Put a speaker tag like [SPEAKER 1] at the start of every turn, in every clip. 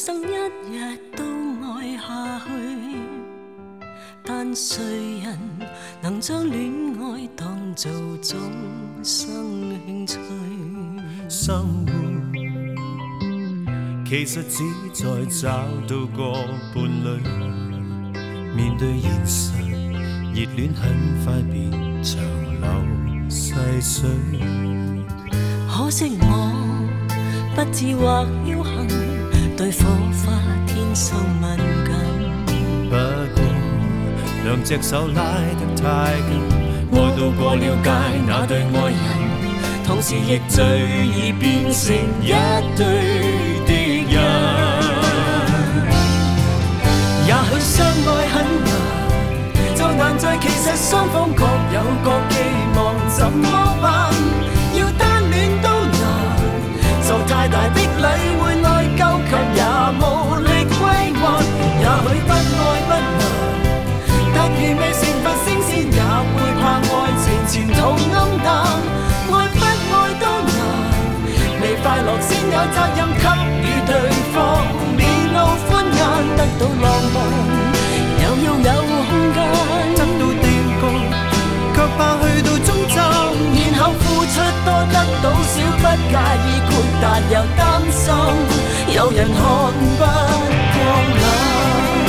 [SPEAKER 1] 生一日都愛下去，但誰人能將戀愛當做終生興趣？
[SPEAKER 2] 生活其實只在找到個伴侶，面對現實，熱戀很快變長流細水。
[SPEAKER 1] 可惜我不智或僥倖，對火花天生敏感。
[SPEAKER 2] 不過兩隻手拉得太緊，愛到過了界那對愛人，同時亦最易變成一對敵人。
[SPEAKER 1] 也許相愛很難，就難在其實雙方各有各寄望，怎麼辦？要單戀都難，受太大的禮會內疚，卻也無力歸還。也許不愛不難，但如未成佛升仙，也會怕愛情前途暗淡。愛不愛都難，未快樂先有責任給予對方，面露歡顏，得到浪漫，又要有空間，
[SPEAKER 2] 得到定局，卻怕去到終站，
[SPEAKER 1] 然後付出多得到少，不介意豁達又擔心，有人看不過眼。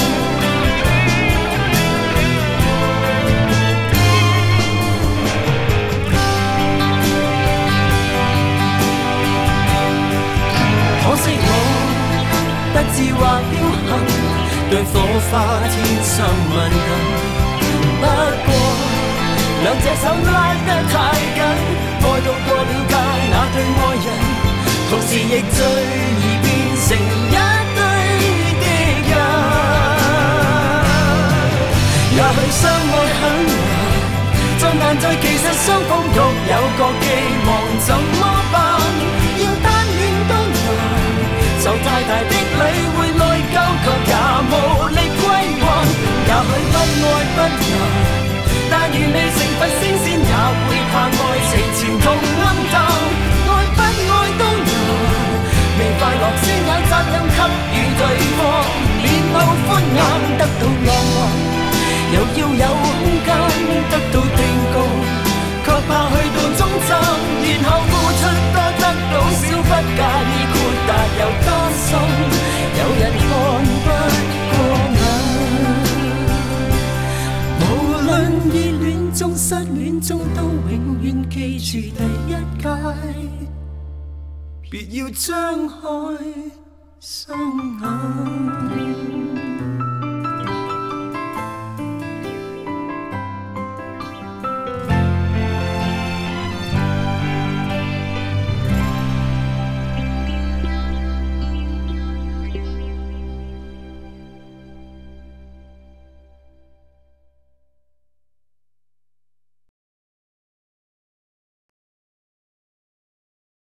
[SPEAKER 1] 可惜我不智或僥倖，對火花天生敏感。不過兩隻手拉得太緊，愛到過了界那對愛人，同時亦最易變成一對敵人。也許相愛很難，就難在其實雙方各有各寄望，怎麼辦？要單戀都難，受太大的禮會內疚，卻也無力歸還。也許不愛不難，但如未成佛升仙，也會怕愛情前途暗淡。愛不愛都難，未快樂先有責任給予對方，面露歡顏，得到浪漫，又要有空間，得到定局，卻怕去到終站，然後付出多得到少，不介意豁達又擔心，有人看不過眼。無論熱戀中失戀中，都永遠記住第一屆，別要張開雙眼。